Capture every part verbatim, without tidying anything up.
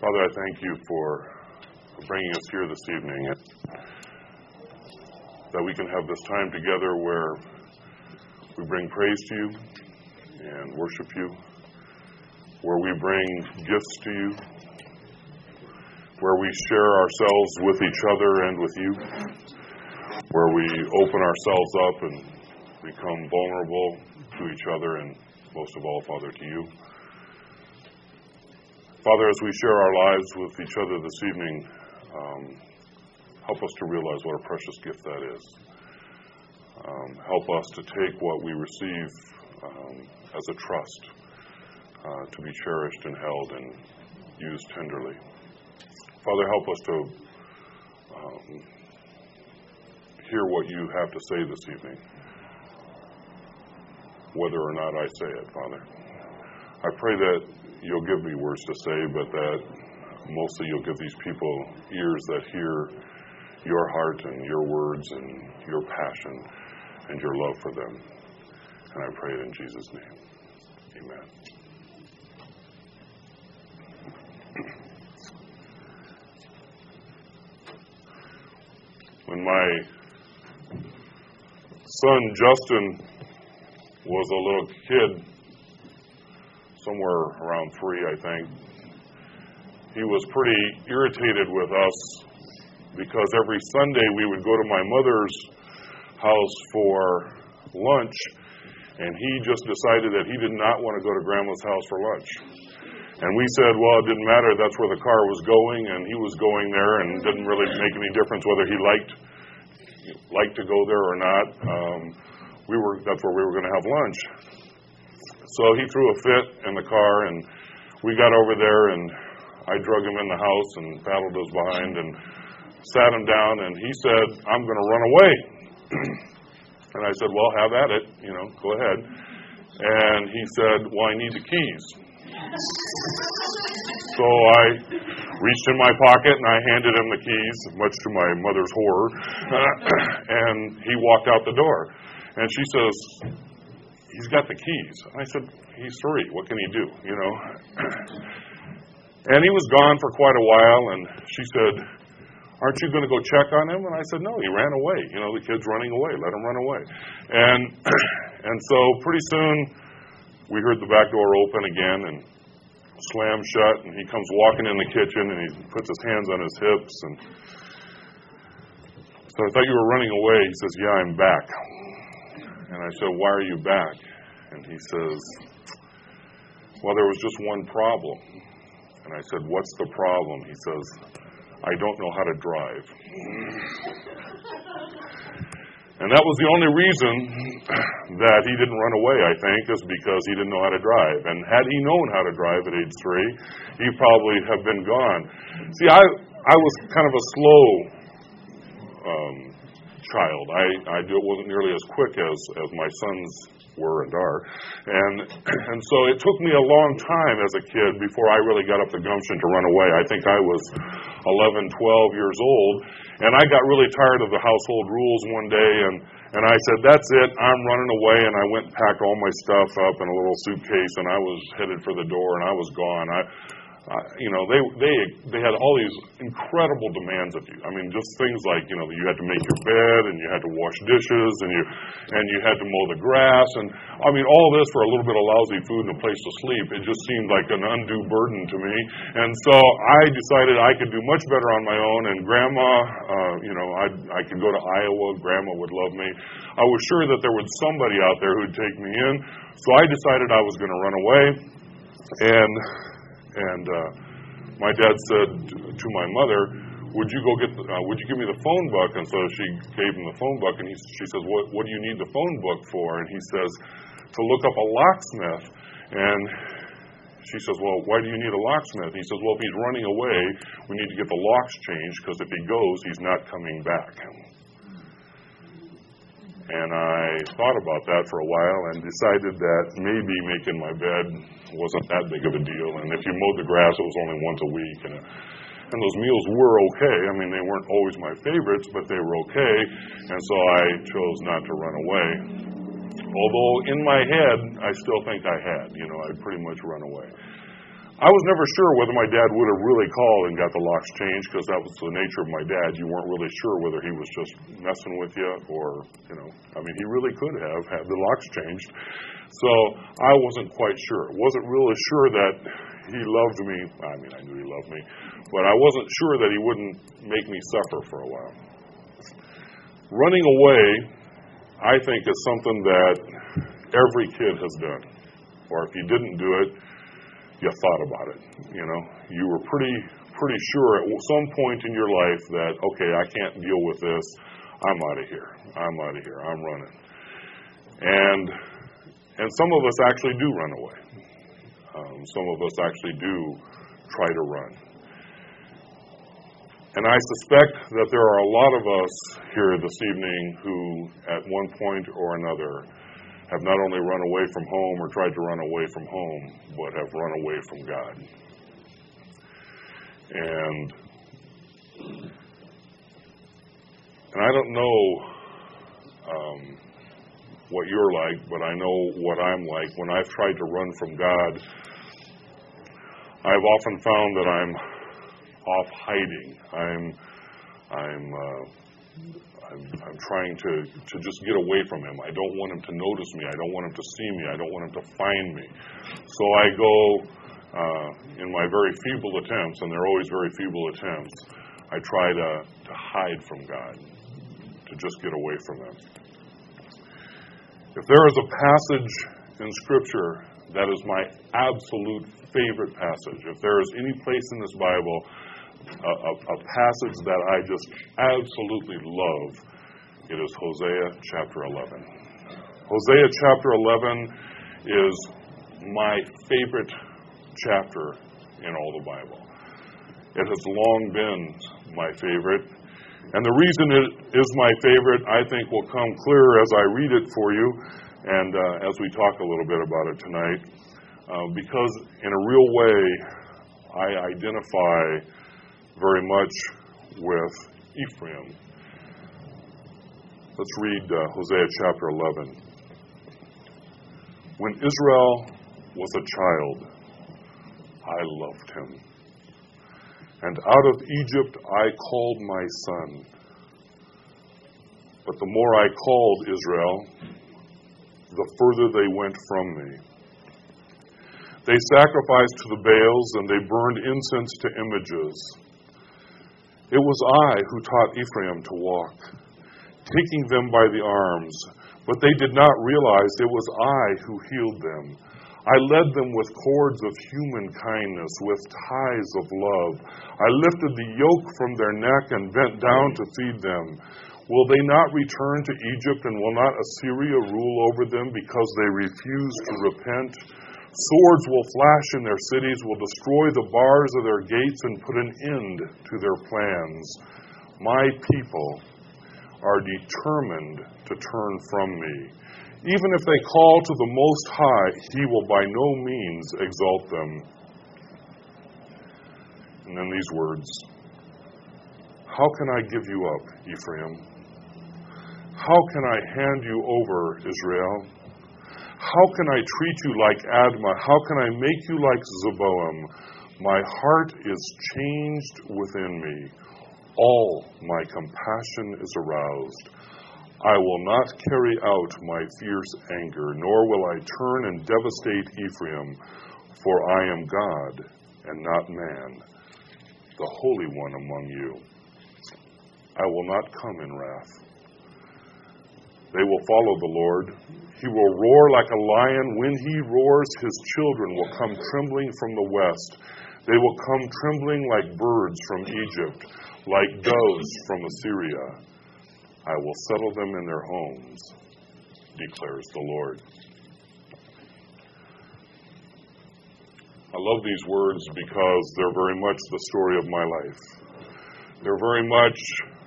Father, I thank you for bringing us here this evening, that we can have this time together where we bring praise to you and worship you, where we bring gifts to you, where we share ourselves with each other and with you, where we open ourselves up and become vulnerable to each other and most of all, Father, to you. Father, as we share our lives with each other this evening, um, help us to realize what a precious gift that is. Um, help us to take what we receive um, as a trust uh, to be cherished and held and used tenderly. Father, help us to um, hear what you have to say this evening, whether or not I say it, Father. I pray that you'll give me words to say, but that mostly you'll give these people ears that hear your heart and your words and your passion and your love for them. And I pray it in Jesus' name. Amen. When my son Justin was a little kid, somewhere around three, I think, he was pretty irritated with us because every Sunday we would go to my mother's house for lunch, and he just decided that he did not want to go to Grandma's house for lunch. And we said, well, it didn't matter. That's where the car was going, and he was going there, and it didn't really make any difference whether he liked liked to go there or not. Um, we were that's where we were going to have lunch. So he threw a fit in the car, and we got over there, and I drug him in the house and paddled us behind and sat him down, and he said, I'm going to run away. And I said, well, have at it, you know, go ahead. And he said, well, I need the keys. So I reached in my pocket and I handed him the keys, much to my mother's horror, and he walked out the door. And she says, he's got the keys. And I said, he's three. What can he do, you know? And he was gone for quite a while, and she said, aren't you going to go check on him? And I said, no, he ran away. You know, the kid's running away. Let him run away. And and so pretty soon we heard the back door open again and slam shut, and he comes walking in the kitchen, and he puts his hands on his hips. And so I thought you were running away. He says, yeah, I'm back. And I said, why are you back? And he says, well, there was just one problem. And I said, what's the problem? He says, I don't know how to drive. And that was the only reason that he didn't run away, I think, is because he didn't know how to drive. And had he known how to drive at age three, he probably have been gone. See, I I was kind of a slow um, child. I, I wasn't nearly as quick as, as my sons were and are. And and so it took me a long time as a kid before I really got up the gumption to run away. I think I was eleven, twelve years old, and I got really tired of the household rules one day, and, and I said, that's it, I'm running away, and I went and packed all my stuff up in a little suitcase, and I was headed for the door, and I was gone. I Uh, you know, they they they had all these incredible demands of you. I mean, just things like, you know, you had to make your bed, and you had to wash dishes, and you and you had to mow the grass, and I mean, all this for a little bit of lousy food and a place to sleep. It just seemed like an undue burden to me. And so I decided I could do much better on my own. And Grandma, uh, you know, I I could go to Iowa. Grandma would love me. I was sure that there was somebody out there who'd take me in. So I decided I was going to run away, and. And uh, my dad said to my mother, would you go get, the, uh, would you give me the phone book? And so she gave him the phone book, and he, she says, what, what do you need the phone book for? And he says, to look up a locksmith. And she says, well, why do you need a locksmith? He says, well, if he's running away, we need to get the locks changed, because if he goes, he's not coming back. And I thought about that for a while and decided that maybe making my bed wasn't that big of a deal. And if you mowed the grass, it was only once a week. And, and those meals were okay. I mean, they weren't always my favorites, but they were okay. And so I chose not to run away. Although in my head, I still think I had. You know, I'd pretty much run away. I was never sure whether my dad would have really called and got the locks changed, because that was the nature of my dad. You weren't really sure whether he was just messing with you or, you know, I mean, he really could have had the locks changed. So I wasn't quite sure. Wasn't really sure that he loved me. I mean, I knew he loved me, but I wasn't sure that he wouldn't make me suffer for a while. Running away, I think, is something that every kid has done. Or if you didn't do it, you thought about it. You know, you were pretty pretty sure at some point in your life that, okay, I can't deal with this. I'm out of here. I'm out of here. I'm running. And and some of us actually do run away. Um, some of us actually do try to run. And I suspect that there are a lot of us here this evening who, at one point or another, have not only run away from home or tried to run away from home, but have run away from God. And and I don't know um, what you're like, but I know what I'm like. When I've tried to run from God, I've often found that I'm off hiding. I'm I'm uh, I'm, I'm trying to, to just get away from him. I don't want him to notice me. I don't want him to see me. I don't want him to find me. So I go uh, in my very feeble attempts, and they're always very feeble attempts, I try to, to hide from God, to just get away from him. If there is a passage in Scripture that is my absolute favorite passage, if there is any place in this Bible A, a, a passage that I just absolutely love, it is Hosea chapter eleven. Hosea chapter eleven is my favorite chapter in all the Bible. It has long been my favorite. And the reason it is my favorite, I think, will come clear as I read it for you and uh, as we talk a little bit about it tonight. Uh, because in a real way, I identify very much with Ephraim. Let's read uh, Hosea chapter eleven. When Israel was a child, I loved him. And out of Egypt I called my son. But the more I called Israel, the further they went from me. They sacrificed to the Baals, and they burned incense to images. It was I who taught Ephraim to walk, taking them by the arms, but they did not realize it was I who healed them. I led them with cords of human kindness, with ties of love. I lifted the yoke from their neck and bent down to feed them. Will they not return to Egypt, and will not Assyria rule over them because they refuse to repent? Swords will flash in their cities, will destroy the bars of their gates, and put an end to their plans. My people are determined to turn from me. Even if they call to the Most High, he will by no means exalt them. And then these words, how can I give you up, Ephraim? How can I hand you over, Israel? How can I treat you like Admah? How can I make you like Zeboim? My heart is changed within me. All my compassion is aroused. I will not carry out my fierce anger, nor will I turn and devastate Ephraim, for I am God and not man, the Holy One among you. I will not come in wrath. They will follow the Lord. He will roar like a lion. When he roars, his children will come trembling from the west. They will come trembling like birds from Egypt, like doves from Assyria. I will settle them in their homes, declares the Lord. I love these words because they're very much the story of my life. They're very much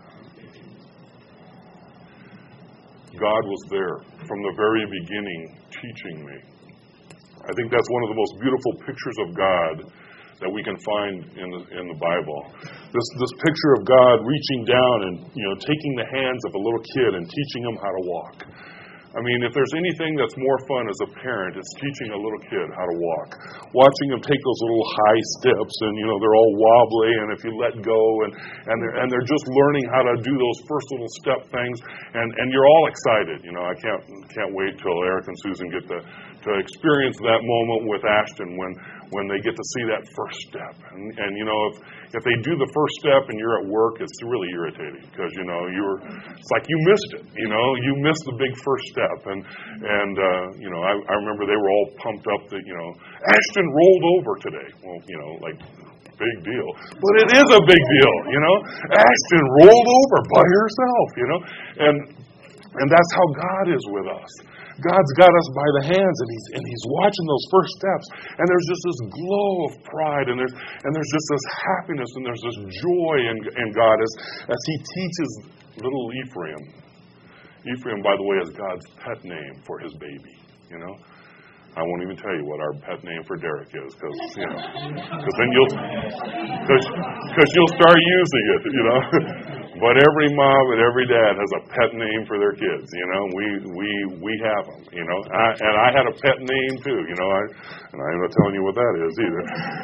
God was there from the very beginning teaching me. I think that's one of the most beautiful pictures of God that we can find in the, in the Bible. This this picture of God reaching down and, you know, taking the hands of a little kid and teaching him how to walk. I mean, if there's anything that's more fun as a parent, it's teaching a little kid how to walk. Watching them take those little high steps, and, you know, they're all wobbly, and if you let go, and, and, they're, and they're just learning how to do those first little step things, and, and you're all excited. You know, I can't can't wait till Eric and Susan get to, to experience that moment with Ashton when, when they get to see that first step. And, and you know, if, if they do the first step and you're at work, it's really irritating because, you know, you're, it's like you missed it, you know, you missed the big first step. And, and uh, you know, I, I remember they were all pumped up that, you know, Ashton rolled over today. Well, you know, like, big deal. But it is a big deal, you know. Ashton rolled over by herself, you know. And and that's how God is with us. God's got us by the hands, and he's and he's watching those first steps, and there's just this glow of pride, and there's and there's just this happiness, and there's this joy in, in God as as He teaches little Ephraim. Ephraim, by the way, is God's pet name for His baby. You know, I won't even tell you what our pet name for Derek is, because you know, because then you'll because you'll start using it. You know. But every mom and every dad has a pet name for their kids, you know. We we we have them, you know. I, and I had a pet name too, you know. I, and I'm not telling you what that is either.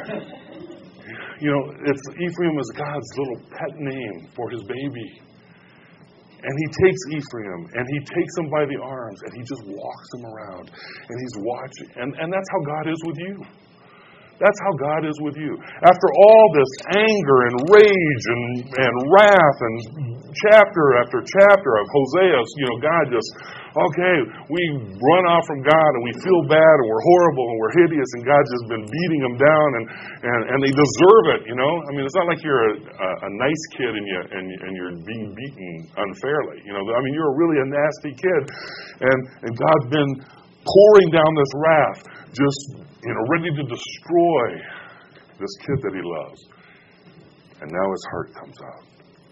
You know, it's Ephraim is God's little pet name for His baby, and He takes Ephraim and He takes him by the arms and He just walks him around, and He's watching, and and that's how God is with you. That's how God is with you. After all this anger and rage and, and wrath and chapter after chapter of Hosea, you know, God just, okay, we run off from God and we feel bad and we're horrible and we're hideous, and God's just been beating them down, and, and, and they deserve it, you know. I mean, it's not like you're a, a, a nice kid and, you, and, and you're being beaten unfairly. You know, I mean, you're really a nasty kid, and, and God's been pouring down this wrath, just, you know, ready to destroy this kid that He loves. And now his heart comes out.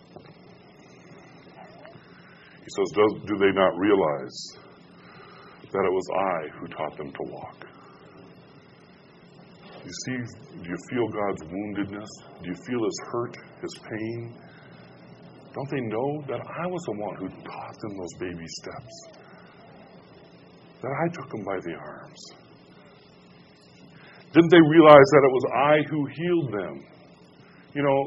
He says, do, do they not realize that it was I who taught them to walk? You see, do you feel God's woundedness? Do you feel His hurt, His pain? Don't they know that I was the one who taught them those baby steps? That I took them by the arms? Didn't they realize that it was I who healed them? You know,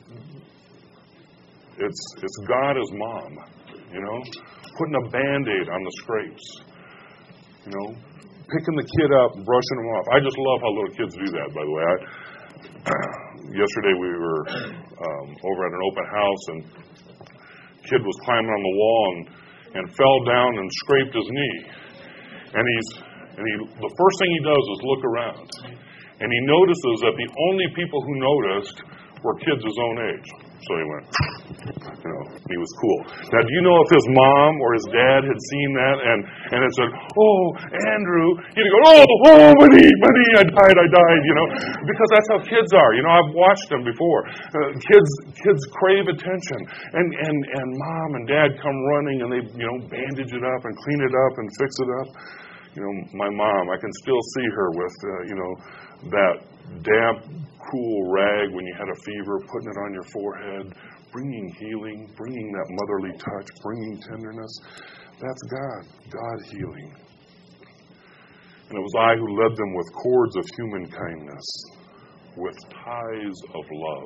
it's it's God as mom, you know, putting a Band-Aid on the scrapes, you know, picking the kid up and brushing him off. I just love how little kids do that, by the way. I, yesterday we were um, over at an open house, and a kid was climbing on the wall and, and fell down and scraped his knee. And he's And he, the first thing he does is look around. And he notices that the only people who noticed were kids his own age. So he went, you know, he was cool. Now, do you know if his mom or his dad had seen that and, and had said, oh, Andrew, he'd go, oh, oh, my knee, my knee, I died, I died, you know. Because that's how kids are. You know, I've watched them before. Uh, kids kids crave attention. And, and, and mom and dad come running and they, you know, bandage it up and clean it up and fix it up. You know, my mom, I can still see her with, uh, you know, that damp, cool rag when you had a fever, putting it on your forehead, bringing healing, bringing that motherly touch, bringing tenderness. That's God, God healing. And it was I who led them with cords of human kindness, with ties of love.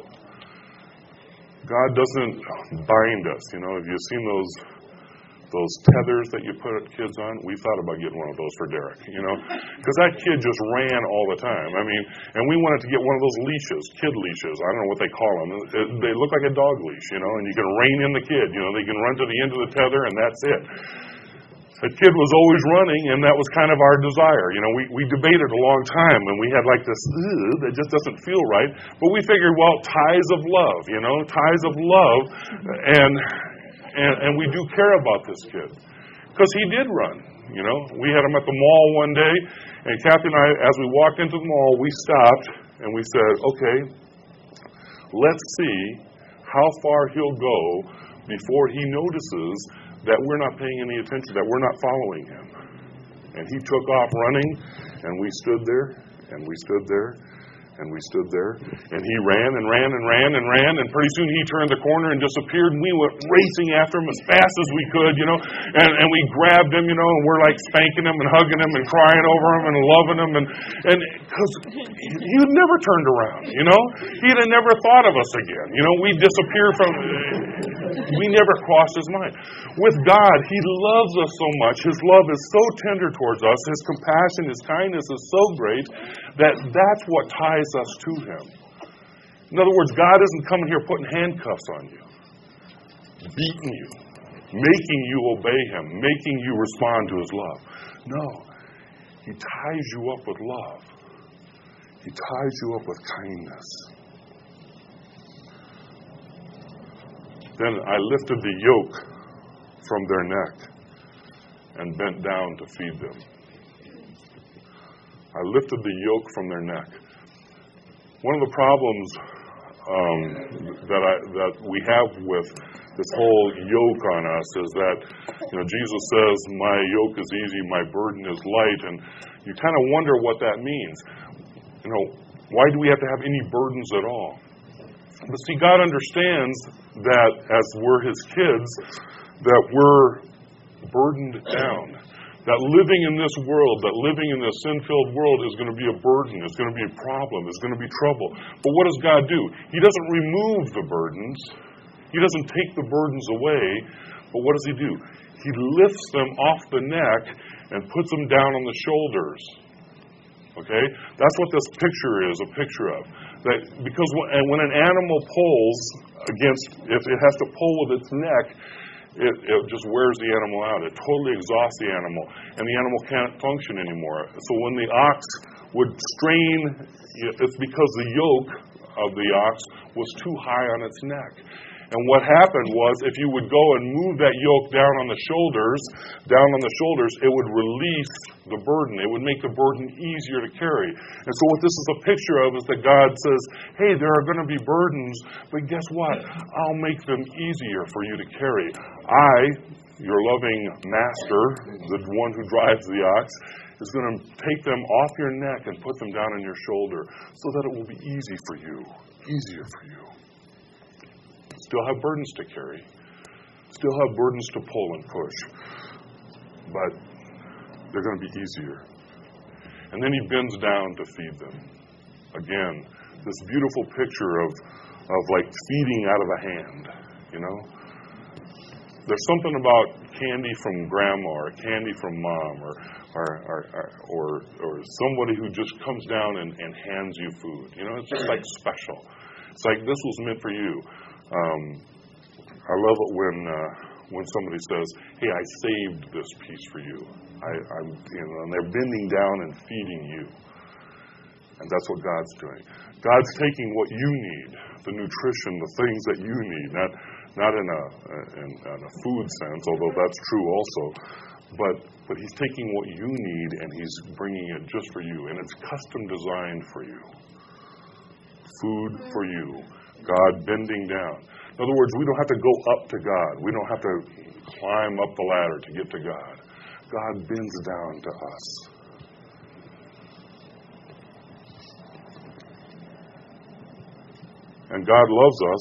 God doesn't bind us. You know, have you seen those those tethers that you put kids on? We thought about getting one of those for Derek, you know, because that kid just ran all the time. I mean, and we wanted to get one of those leashes, kid leashes. I don't know what they call them. They look like a dog leash, you know, and you can rein in the kid. You know, they can run to the end of the tether, and that's it. The kid was always running, and that was kind of our desire. You know, we, we debated a long time, and we had like this, that just doesn't feel right. But we figured, well, ties of love, you know, ties of love, and and, and we do care about this kid. Because he did run, you know. We had him at the mall one day, and Kathy and I, as we walked into the mall, we stopped, and we said, okay, let's see how far he'll go before he notices that we're not paying any attention, that we're not following him. And he took off running, and we stood there, and we stood there, And we stood there, and he ran and ran and ran and ran, and pretty soon he turned the corner and disappeared, and we went racing after him as fast as we could, you know, and, and we grabbed him, you know, and we're like spanking him and hugging him and crying over him and loving him, and and because he had never turned around, you know, he had never thought of us again, you know, we disappeared from, we never crossed his mind. With God, he loves us so much, his love is so tender towards us, his compassion, his kindness is so great, that that's what ties us to him. In other words, God isn't coming here putting handcuffs on you, beating you, making you obey him, making you respond to his love. No, he ties you up with love. He ties you up with kindness. Then I lifted the yoke from their neck and bent down to feed them. I lifted the yoke from their neck. One of the problems um, that I that we have with this whole yoke on us is that, you know, Jesus says, "My yoke is easy, my burden is light," and you kind of wonder what that means. You know, why do we have to have any burdens at all? But see, God understands that as we're his kids, that we're burdened down. That living in this world, that living in this sin-filled world is going to be a burden, is going to be a problem, is going to be trouble. But what does God do? He doesn't remove the burdens. He doesn't take the burdens away. But what does he do? He lifts them off the neck and puts them down on the shoulders. Okay? That's what this picture is a picture of. That because when, and when an animal pulls against, if it has to pull with its neck, It, it just wears the animal out. It totally exhausts the animal, and the animal can't function anymore. So when the ox would strain, it's because the yoke of the ox was too high on its neck. And what happened was, if you would go and move that yoke down on the shoulders, down on the shoulders, it would release the burden. It would make the burden easier to carry. And so what this is a picture of is that God says, hey, there are going to be burdens, but guess what? I'll make them easier for you to carry. I, your loving master, the one who drives the ox, is going to take them off your neck and put them down on your shoulder so that it will be easy for you, easier for you. Still have burdens to carry. Still have burdens to pull and push. But they're going to be easier. And then he bends down to feed them. Again, this beautiful picture of, of like feeding out of a hand, you know. There's something about candy from grandma or candy from mom or or or, or, or somebody who just comes down and, and hands you food. You know, it's just like special. It's like this was meant for you. Um, I love it when uh, when somebody says, "Hey, I saved this piece for you." I, I'm, you know, and they're bending down and feeding you, and that's what God's doing. God's taking what you need, the nutrition, the things that you need, not not in a in, in a food sense, although that's true also, but but He's taking what you need and He's bringing it just for you, and it's custom designed for you. Food for you. God bending down. In other words, we don't have to go up to God. We don't have to climb up the ladder to get to God. God bends down to us. And God loves us.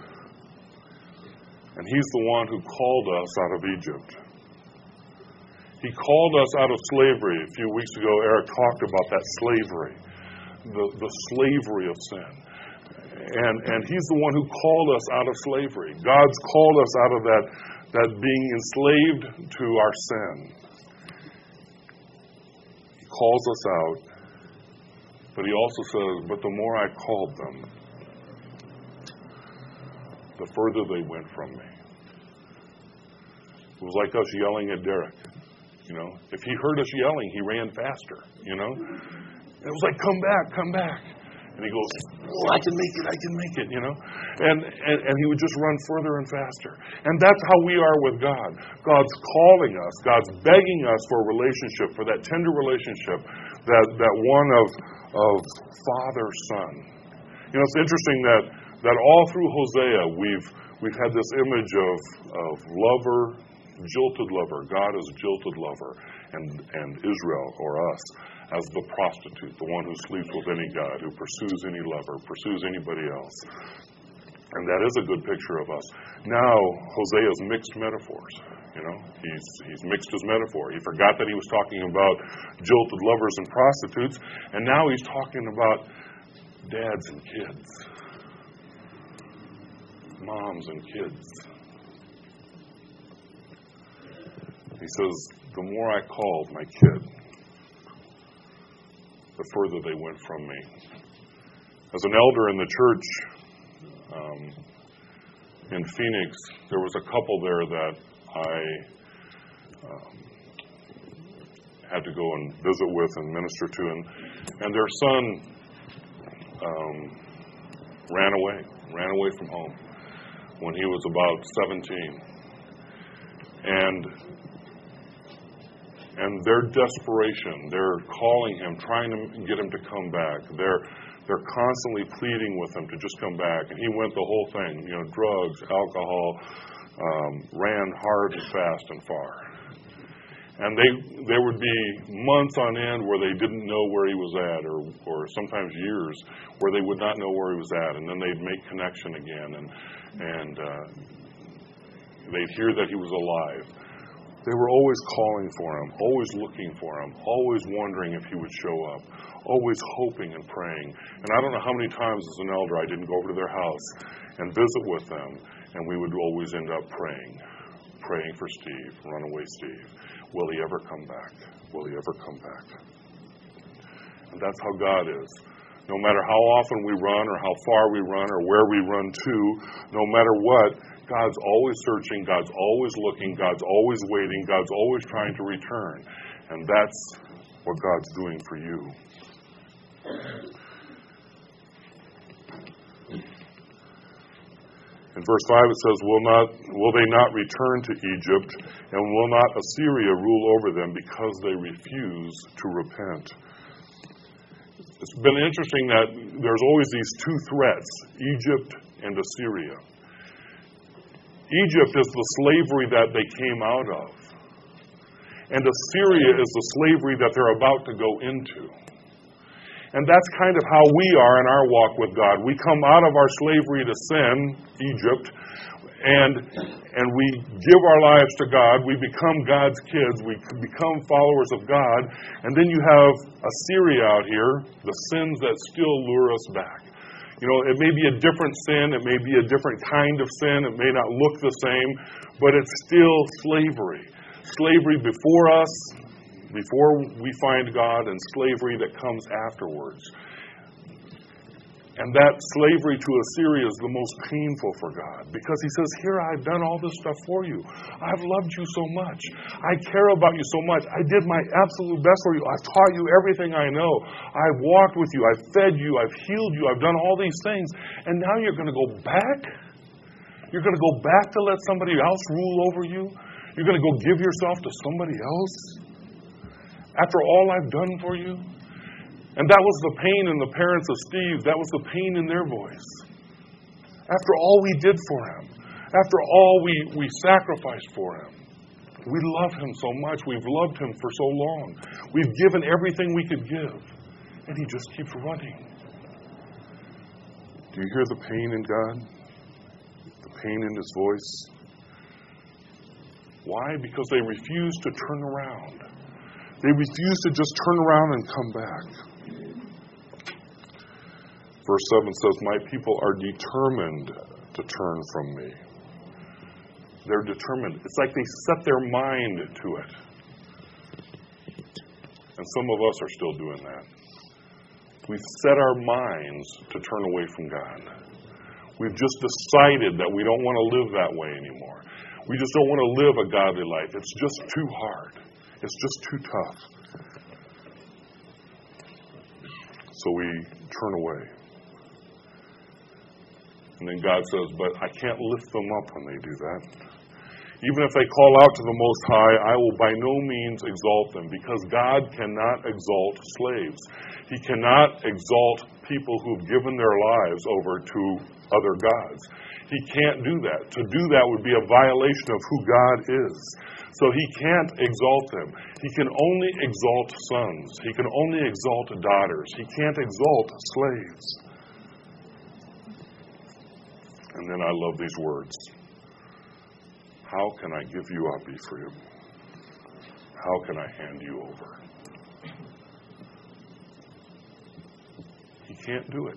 And He's the one who called us out of Egypt. He called us out of slavery. A few weeks ago, Eric talked about that slavery. The, the slavery of sin. And and He's the one who called us out of slavery. God's called us out of that, that being enslaved to our sin. He calls us out, but He also says, but the more I called them, the further they went from me. It was like us yelling at Derek. You know, if he heard us yelling, he ran faster, you know. It was like, come back, come back. And he goes, oh, I can make it, I can make it, you know. And, and and he would just run further and faster. And that's how we are with God. God's calling us, God's begging us for a relationship, for that tender relationship, that, that one of of father-son. You know, it's interesting that, that all through Hosea, we've we've had this image of, of lover, jilted lover. God is jilted lover, and, and Israel, or us, as the prostitute, the one who sleeps with any god, who pursues any lover, pursues anybody else. And that is a good picture of us. Now, Hosea's mixed metaphors. You know, he's he's mixed his metaphor. He forgot that he was talking about jilted lovers and prostitutes, and now he's talking about dads and kids, moms and kids. He says, the more I called my kid, the further they went from me. As an elder in the church um, in Phoenix, there was a couple there that I um, had to go and visit with and minister to, and, and their son um, ran away, ran away from home when he was about seventeen. And and their desperation, they're calling him, trying to get him to come back. They're they're constantly pleading with him to just come back. And he went the whole thing, you know, drugs, alcohol, um, ran hard and fast and far. And they there would be months on end where they didn't know where he was at, or or sometimes years where they would not know where he was at. And then they'd make connection again, and and uh, they'd hear that he was alive. They were always calling for him, always looking for him, always wondering if he would show up, always hoping and praying. And I don't know how many times as an elder I didn't go over to their house and visit with them, and we would always end up praying, praying for Steve, runaway Steve. Will he ever come back? Will he ever come back? And that's how God is. No matter how often we run or how far we run or where we run to, no matter what, God's always searching, God's always looking, God's always waiting, God's always trying to return. And that's what God's doing for you. In verse five it says, Will not will they not return to Egypt, and will not Assyria rule over them because they refuse to repent? It's been interesting that there's always these two threats, Egypt and Assyria. Egypt is the slavery that they came out of. And Assyria is the slavery that they're about to go into. And that's kind of how we are in our walk with God. We come out of our slavery to sin, Egypt, and and we give our lives to God. We become God's kids. We become followers of God. And then you have Assyria out here, the sins that still lure us back. You know, it may be a different sin. It may be a different kind of sin. It may not look the same, but it's still slavery. Slavery before us, before we find God, and slavery that comes afterwards. And that slavery to Assyria is the most painful for God, because he says, here, I've done all this stuff for you. I've loved you so much. I care about you so much. I did my absolute best for you. I've taught you everything I know. I've walked with you. I've fed you. I've healed you. I've done all these things. And now you're going to go back? You're going to go back to let somebody else rule over you? You're going to go give yourself to somebody else? After all I've done for you? And that was the pain in the parents of Steve. That was the pain in their voice. After all we did for him, after all we, we sacrificed for him, we love him so much. We've loved him for so long. We've given everything we could give. And he just keeps running. Do you hear the pain in God? The pain in his voice? Why? Because they refuse to turn around. They refuse to just turn around and come back. Verse seven says, my people are determined to turn from me. They're determined. It's like they set their mind to it. And some of us are still doing that. We've set our minds to turn away from God. We've just decided that we don't want to live that way anymore. We just don't want to live a godly life. It's just too hard. It's just too tough. So we turn away. And then God says, but I can't lift them up when they do that. Even if they call out to the Most High, I will by no means exalt them, because God cannot exalt slaves. He cannot exalt people who've given their lives over to other gods. He can't do that. To do that would be a violation of who God is. So he can't exalt them. He can only exalt sons. He can only exalt daughters. He can't exalt slaves. And then I love these words. How can I give you up, Ephraim? How can I hand you over? He can't do it.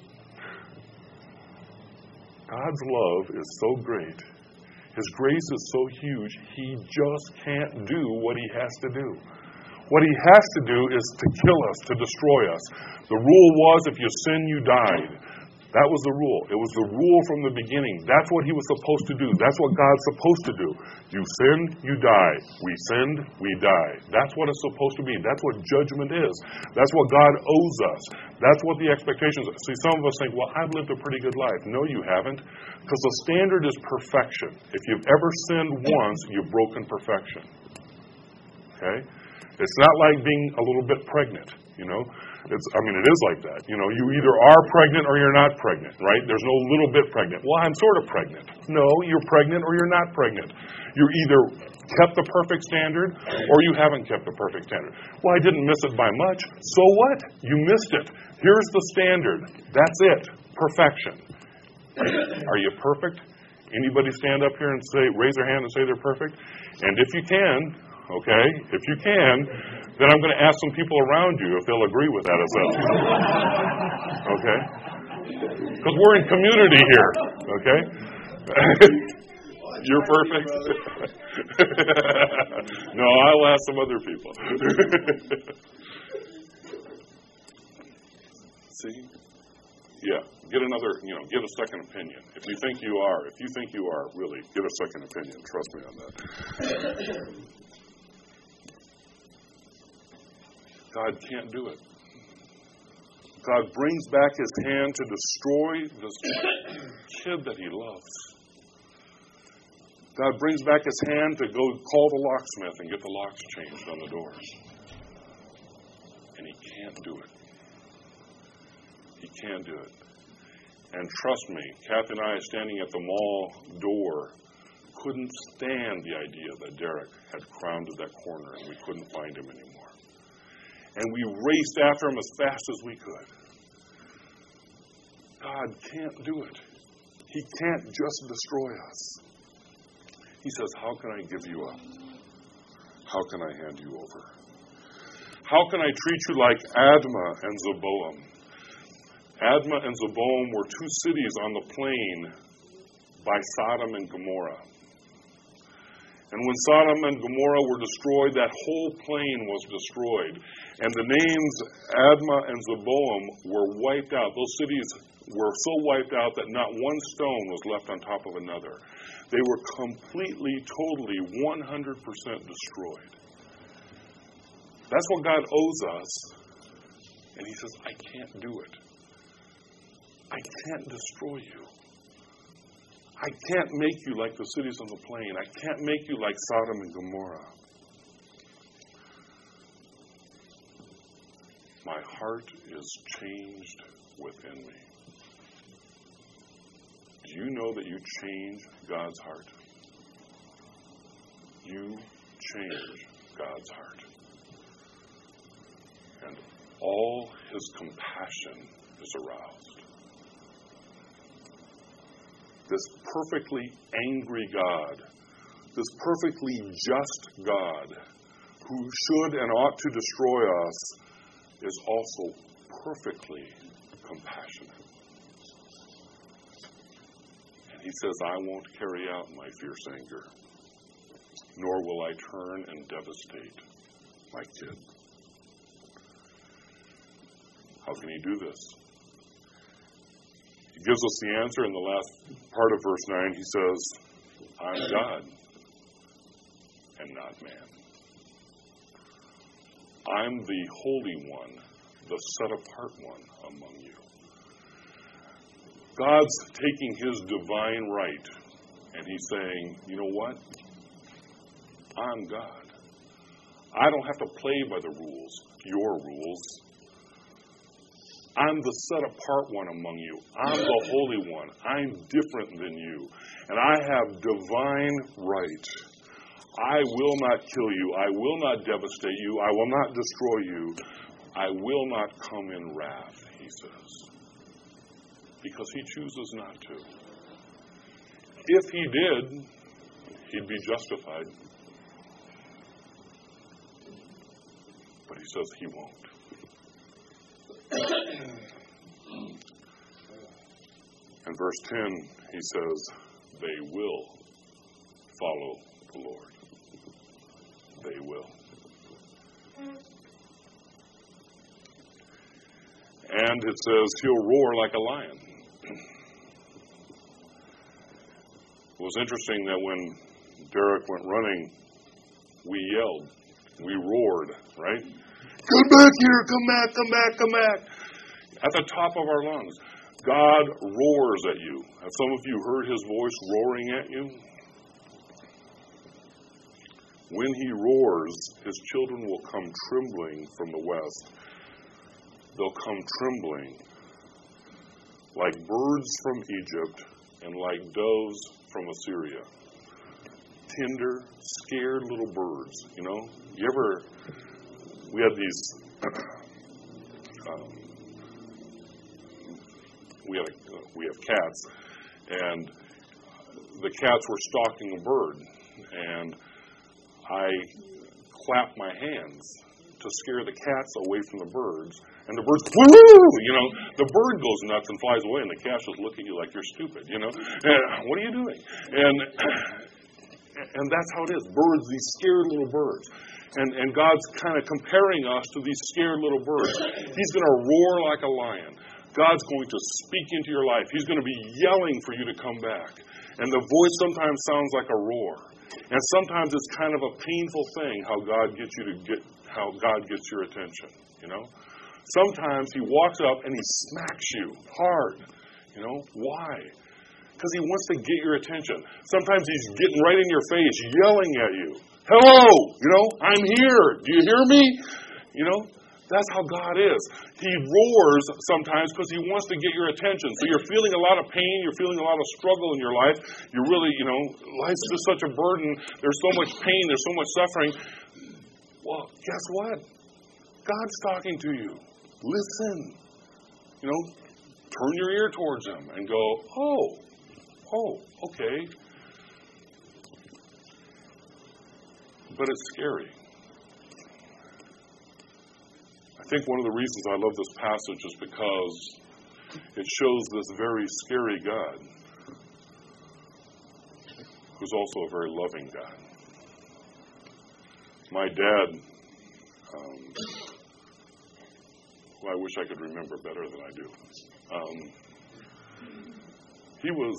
God's love is so great. His grace is so huge, he just can't do what he has to do. What he has to do is to kill us, to destroy us. The rule was if you sin, you died. That was the rule. It was the rule from the beginning. That's what he was supposed to do. That's what God's supposed to do. You sin, you die. We sinned, we die. That's what it's supposed to be. That's what judgment is. That's what God owes us. That's what the expectations are. See, some of us think, well, I've lived a pretty good life. No, you haven't. Because the standard is perfection. If you've ever sinned once, you've broken perfection. Okay? It's not like being a little bit pregnant, you know. It's, I mean, it is like that. You know, you either are pregnant or you're not pregnant, right? There's no little bit pregnant. Well, I'm sort of pregnant. No, you're pregnant or you're not pregnant. You either kept the perfect standard or you haven't kept the perfect standard. Well, I didn't miss it by much. So what? You missed it. Here's the standard. That's it. Perfection. Are you perfect? Anybody stand up here and say, raise their hand and say they're perfect? And if you can, okay, if you can, then I'm going to ask some people around you if they'll agree with that as well. Okay? Because we're in community here. Okay? You're perfect? No, I'll ask some other people. See? Yeah. Get another, you know, get a second opinion. If you think you are, if you think you are, really, get a second opinion. Trust me on that. God can't do it. God brings back his hand to destroy this kid that he loves. God brings back his hand to go call the locksmith and get the locks changed on the doors. And he can't do it. He can't do it. And trust me, Kathy and I, standing at the mall door, couldn't stand the idea that Derek had rounded that corner and we couldn't find him anymore. And we raced after him as fast as we could. God can't do it. He can't just destroy us. He says, how can I give you up? How can I hand you over? How can I treat you like Admah and Zeboam? Admah and Zeboam were two cities on the plain by Sodom and Gomorrah. And when Sodom and Gomorrah were destroyed, that whole plain was destroyed. And the names Admah and Zeboam were wiped out. Those cities were so wiped out that not one stone was left on top of another. They were completely, totally, one hundred percent destroyed. That's what God owes us. And he says, I can't do it. I can't destroy you. I can't make you like the cities on the plain. I can't make you like Sodom and Gomorrah. My heart is changed within me. Do you know that you change God's heart? You change God's heart. And all his compassion is aroused. This perfectly angry God, this perfectly just God, who should and ought to destroy us, is also perfectly compassionate. And he says, I won't carry out my fierce anger, nor will I turn and devastate my kid. How can he do this? He gives us the answer in the last part of verse nine. He says, I'm God and not man. I'm the holy one, the set-apart one among you. God's taking his divine right, and he's saying, you know what? I'm God. I don't have to play by the rules, your rules. I'm the set-apart one among you. I'm the holy one. I'm different than you. And I have divine right. I will not kill you. I will not devastate you. I will not destroy you. I will not come in wrath, he says. Because he chooses not to. If he did, he'd be justified. But he says he won't. In verse ten, he says, they will follow the Lord. They will. And it says he'll roar like a lion. It was interesting that when Derek went running, we yelled. We roared, right? Come back here, come back, come back, come back. At the top of our lungs. God roars at you. Have some of you heard his voice roaring at you? When he roars, his children will come trembling from the west. They'll come trembling like birds from Egypt and like doves from Assyria. Tender, scared little birds, you know? You ever, we had these, um, we, had a, we have cats, and the cats were stalking a bird, and I clapped my hands to scare the cats away from the birds. And the bird's, woo! You know, the bird goes nuts and flies away, and the cats just look at you like you're stupid, you know. And, what are you doing? And and that's how it is. Birds, these scared little birds. And, and God's kind of comparing us to these scared little birds. He's going to roar like a lion. God's going to speak into your life. He's going to be yelling for you to come back. And the voice sometimes sounds like a roar. And sometimes it's kind of a painful thing how God gets you to get, how God gets your attention, you know. Sometimes he walks up and he smacks you hard. You know, why? Because he wants to get your attention. Sometimes he's getting right in your face, yelling at you. Hello, you know, I'm here. Do you hear me? You know, that's how God is. He roars sometimes because he wants to get your attention. So you're feeling a lot of pain. You're feeling a lot of struggle in your life. You're really, you know, life's just such a burden. There's so much pain. There's so much suffering. Well, guess what? God's talking to you. Listen. You know, turn your ear towards him and go, oh, oh, okay. But it's scary. I think one of the reasons I love this passage is because it shows this very scary God who's also a very loving God. My dad, um, well, I wish I could remember better than I do. Um, he was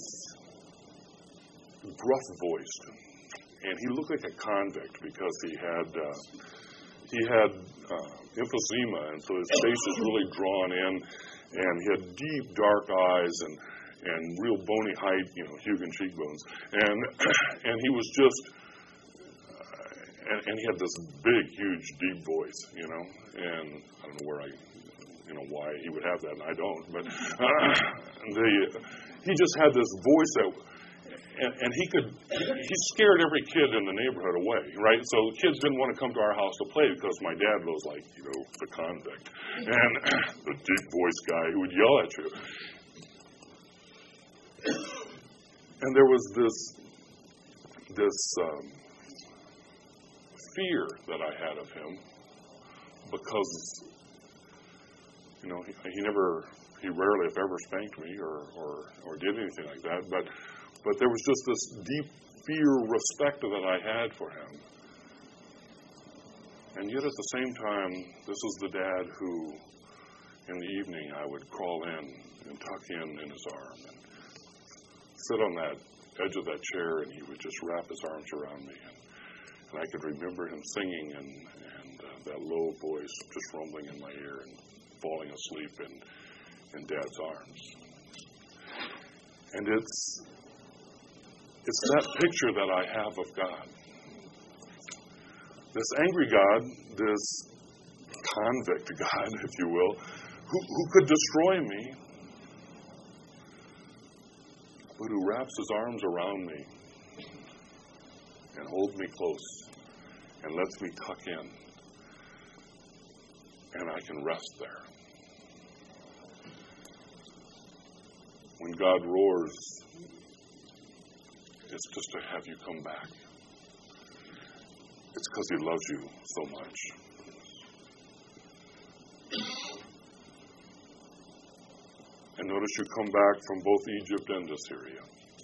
gruff-voiced, and he looked like a convict because he had uh, he had uh, emphysema, and so his face was really drawn in, and he had deep, dark eyes and and real bony height, you know, Hugon cheekbones, and and he was just, uh, and, and he had this big, huge, deep voice, you know, and I don't know where I. You know, why he would have that, and I don't. But uh, the, he just had this voice that, and, and he could, he scared every kid in the neighborhood away, right? So kids didn't want to come to our house to play because my dad was like, you know, the convict. And the deep voice guy who would yell at you. And there was this, this um, fear that I had of him because, you know, he, he never, he rarely, if ever, spanked me or, or, or did anything like that. But, but there was just this deep fear, respect that I had for him. And yet at the same time, this is the dad who, in the evening, I would crawl in and tuck in in his arm and sit on that edge of that chair, and he would just wrap his arms around me. And, and I could remember him singing and, and uh, that low voice just rumbling in my ear and falling asleep in, in Dad's arms. And it's it's that picture that I have of God. This angry God, this convict God, if you will, who, who could destroy me, but who wraps his arms around me and holds me close and lets me tuck in, and I can rest there. When God roars, it's just to have you come back. It's because he loves you so much. And notice you come back from both Egypt and Assyria.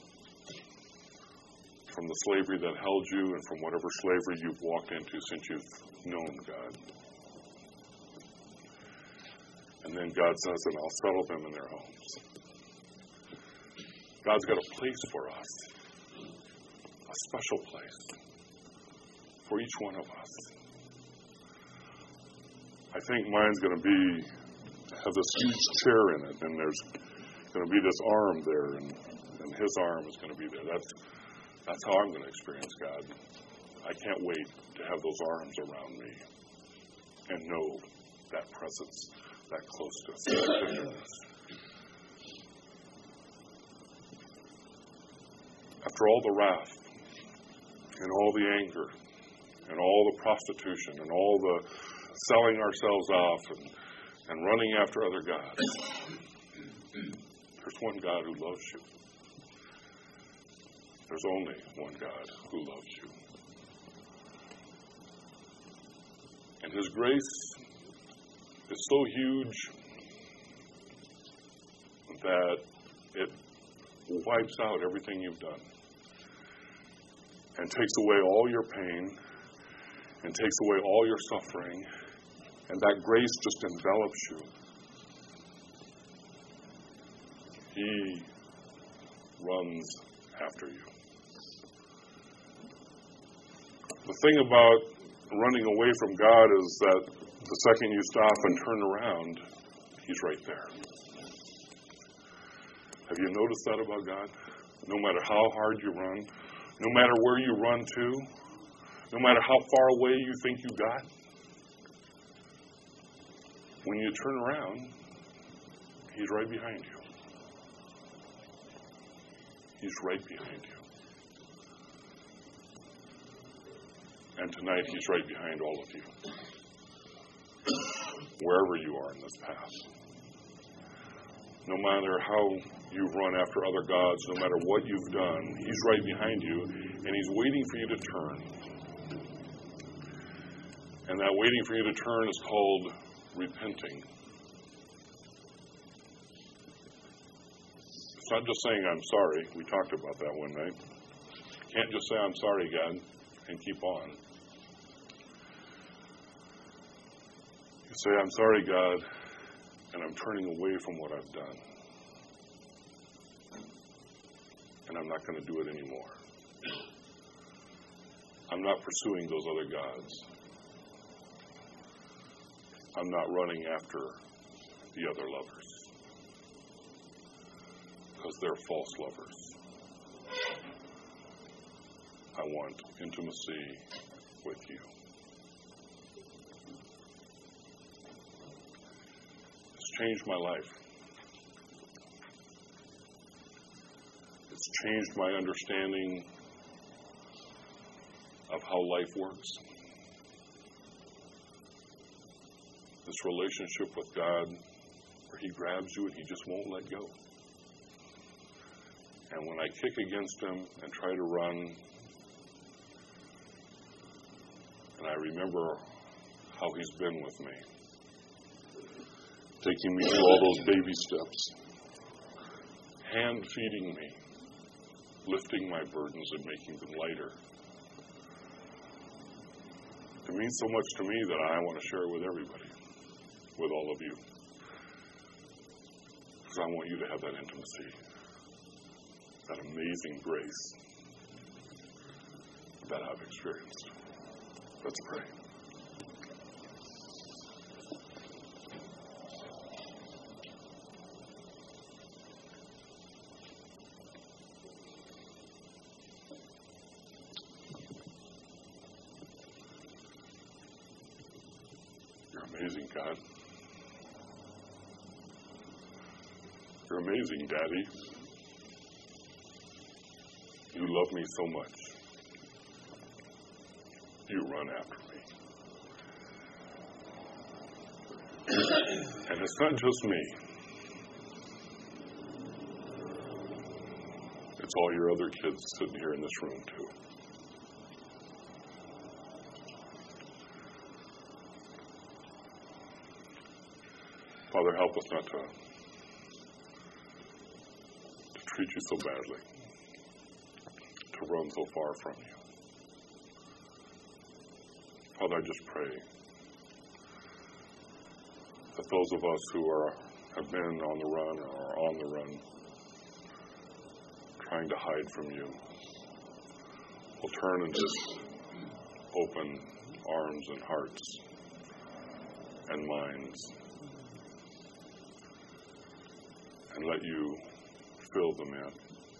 From the slavery that held you and from whatever slavery you've walked into since you've known God. And then God says, and I'll settle them in their homes. God's got a place for us. A special place for each one of us. I think mine's going to be, have this huge chair in it, and there's going to be this arm there, and, and his arm is going to be there. That's, that's how I'm going to experience God. I can't wait to have those arms around me and know that presence, that closeness, that tenderness. After all the wrath, and all the anger, and all the prostitution, and all the selling ourselves off, and, and running after other gods, there's one God who loves you. There's only one God who loves you. And his grace is so huge that it wipes out everything you've done and takes away all your pain and takes away all your suffering, and that grace just envelops you. He runs after you. The thing about running away from God is that the second you stop and turn around, he's right there. Have you noticed that about God? No matter how hard you run, no matter where you run to, no matter how far away you think you got, when you turn around, he's right behind you. He's right behind you. And tonight, he's right behind all of you. Wherever you are in this path. No matter how you run after other gods, no matter what you've done, he's right behind you, and he's waiting for you to turn. And that waiting for you to turn is called repenting. It's not just saying, I'm sorry. We talked about that one night. You can't just say, I'm sorry, God, and keep on. You say, I'm sorry, God, and I'm turning away from what I've done. And I'm not going to do it anymore. I'm not pursuing those other gods. I'm not running after the other lovers. Because they're false lovers. I want intimacy with you. It's changed my life. It's changed my understanding of how life works. This relationship with God where he grabs you and he just won't let go. And when I kick against him and try to run, and I remember how he's been with me, taking me through all those baby steps, hand feeding me, lifting my burdens and making them lighter. It means so much to me that I want to share it with everybody, with all of you. Because I want you to have that intimacy, that amazing grace that I've experienced. Let's pray. You're amazing, God. amazing, Daddy. You love me so much. You run after me. And it's not just me. It's all your other kids sitting here in this room, too. Father, help us not to, to treat you so badly, to run so far from you. Father, I just pray that those of us who are have been on the run or are on the run, trying to hide from you, will turn and just open arms and hearts and minds and let you fill them in,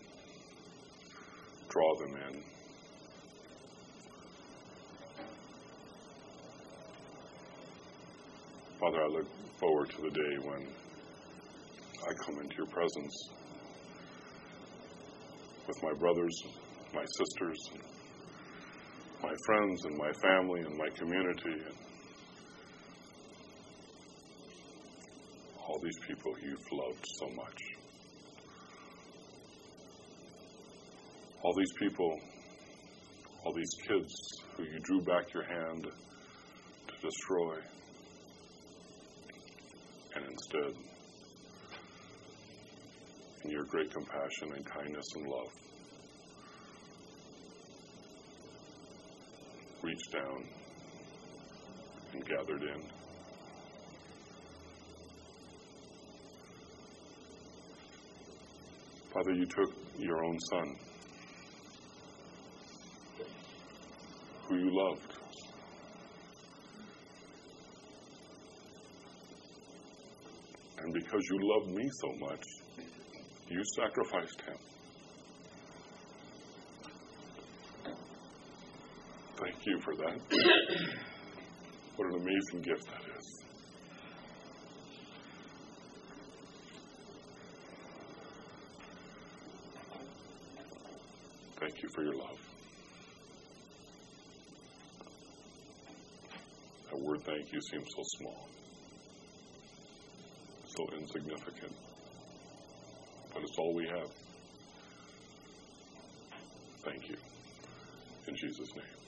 draw them in. Father, I look forward to the day when I come into your presence with my brothers, my sisters, my friends, and my family, and my community, and all these people you've loved so much. All these people, all these kids who you drew back your hand to destroy, and instead, in your great compassion and kindness and love, reached down and gathered in. Father, you took your own Son, who you loved, and because you loved me so much, you sacrificed him. Thank you for that. What an amazing gift that is. Thank you for your love. That word thank you seems so small, so insignificant, but it's all we have. Thank you. In Jesus' name.